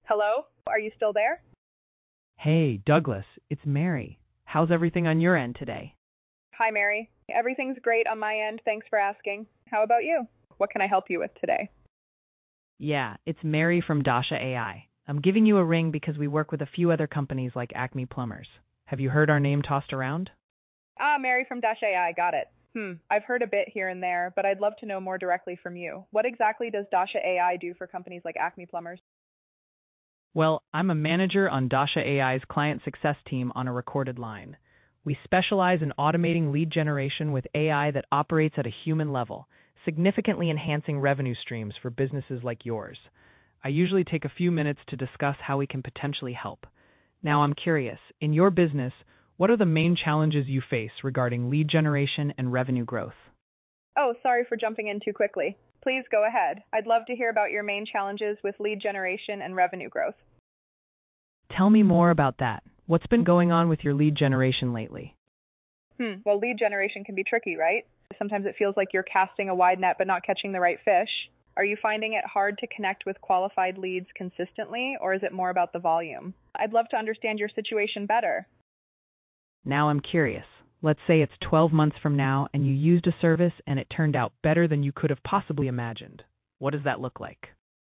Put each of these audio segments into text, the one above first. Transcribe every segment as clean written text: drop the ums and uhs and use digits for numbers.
Hello? Are you still there? Hey, Douglas, it's Mary. How's everything on your end today? Hi, Mary. Everything's great on my end. Thanks for asking. How about you? What can I help you with today? Yeah, it's Mary from Dasha AI. I'm giving you a ring because we work with a few other companies like Acme Plumbers. Have you heard our name tossed around? Mary from Dash AI. Got it. I've heard a bit here and there, but I'd love to know more directly from you. What exactly does Dasha AI do for companies like Acme Plumbers? Well, I'm a manager on Dasha AI's client success team on a recorded line. We specialize in automating lead generation with AI that operates at a human level, significantly enhancing revenue streams for businesses like yours. I usually take a few minutes to discuss how we can potentially help. Now, I'm curious, in your business, what are the main challenges you face regarding lead generation and revenue growth? Oh, sorry for jumping in too quickly. Please go ahead. I'd love to hear about your main challenges with lead generation and revenue growth. Tell me more about that. What's been going on with your lead generation lately? Well, lead generation can be tricky, right? Sometimes it feels like you're casting a wide net but not catching the right fish. Are you finding it hard to connect with qualified leads consistently, or is it more about the volume? I'd love to understand your situation better. Now I'm curious. Let's say it's 12 months from now and you used a service and it turned out better than you could have possibly imagined. What does that look like?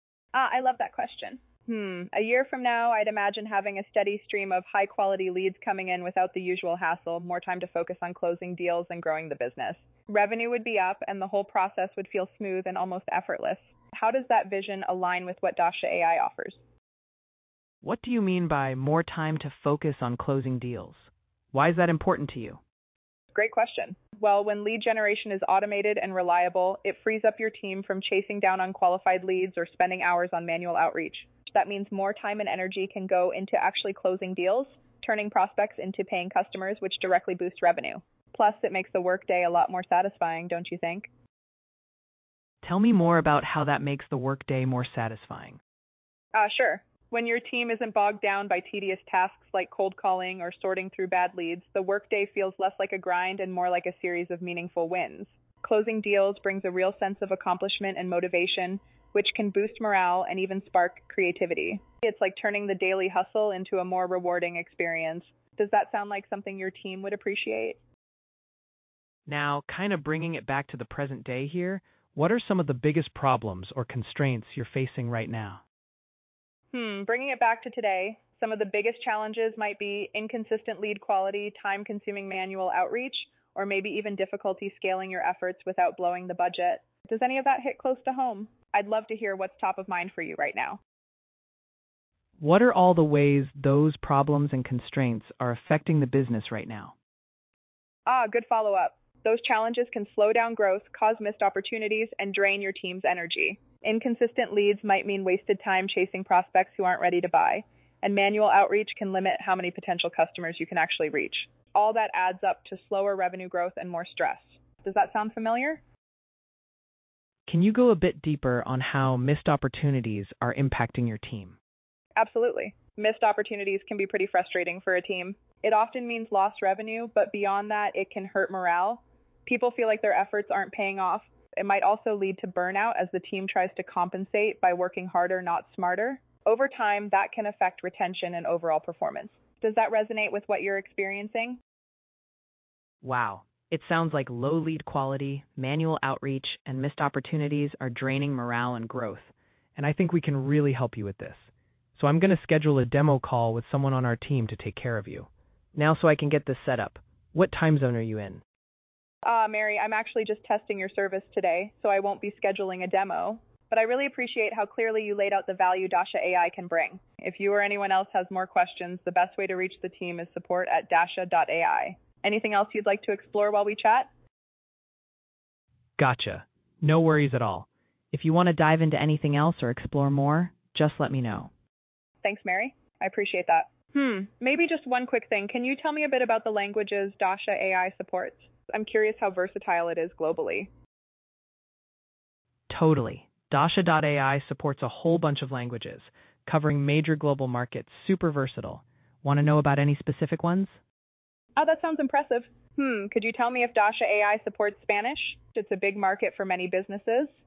I love that question. A year from now, I'd imagine having a steady stream of high quality leads coming in without the usual hassle, more time to focus on closing deals and growing the business. Revenue would be up and the whole process would feel smooth and almost effortless. How does that vision align with what Dasha AI offers? What do you mean by more time to focus on closing deals? Why is that important to you? Great question. Well, when lead generation is automated and reliable, it frees up your team from chasing down unqualified leads or spending hours on manual outreach. That means more time and energy can go into actually closing deals, turning prospects into paying customers, which directly boosts revenue. Plus, it makes the workday a lot more satisfying, don't you think? Tell me more about how that makes the workday more satisfying. Sure. When your team isn't bogged down by tedious tasks like cold calling or sorting through bad leads, the workday feels less like a grind and more like a series of meaningful wins. Closing deals brings a real sense of accomplishment and motivation, which can boost morale and even spark creativity. It's like turning the daily hustle into a more rewarding experience. Does that sound like something your team would appreciate? Now, kind of bringing it back to the present day here, what are some of the biggest problems or constraints you're facing right now? Bringing it back to today, some of the biggest challenges might be inconsistent lead quality, time-consuming manual outreach, or maybe even difficulty scaling your efforts without blowing the budget. Does any of that hit close to home? I'd love to hear what's top of mind for you right now. What are all the ways those problems and constraints are affecting the business right now? Good follow-up. Those challenges can slow down growth, cause missed opportunities, and drain your team's energy. Inconsistent leads might mean wasted time chasing prospects who aren't ready to buy, and manual outreach can limit how many potential customers you can actually reach. All that adds up to slower revenue growth and more stress. Does that sound familiar? Can you go a bit deeper on how missed opportunities are impacting your team? Absolutely. Missed opportunities can be pretty frustrating for a team. It often means lost revenue, but beyond that, it can hurt morale. People feel like their efforts aren't paying off. It might also lead to burnout as the team tries to compensate by working harder, not smarter. Over time, that can affect retention and overall performance. Does that resonate with what you're experiencing? Wow, it sounds like low lead quality, manual outreach, and missed opportunities are draining morale and growth. And I think we can really help you with this. So I'm going to schedule a demo call with someone on our team to take care of you. Now so I can get this set up, what time zone are you in? Mary, I'm actually just testing your service today, so I won't be scheduling a demo. But I really appreciate how clearly you laid out the value Dasha AI can bring. If you or anyone else has more questions, the best way to reach the team is support@dasha.ai. Anything else you'd like to explore while we chat? Gotcha. No worries at all. If you want to dive into anything else or explore more, just let me know. Thanks, Mary. I appreciate that. Maybe just one quick thing. Can you tell me a bit about the languages Dasha AI supports? I'm curious how versatile it is globally. Totally. Dasha.ai supports a whole bunch of languages, covering major global markets, super versatile. Want to know about any specific ones? Oh, that sounds impressive. Could you tell me if Dasha AI supports Spanish? It's a big market for many businesses.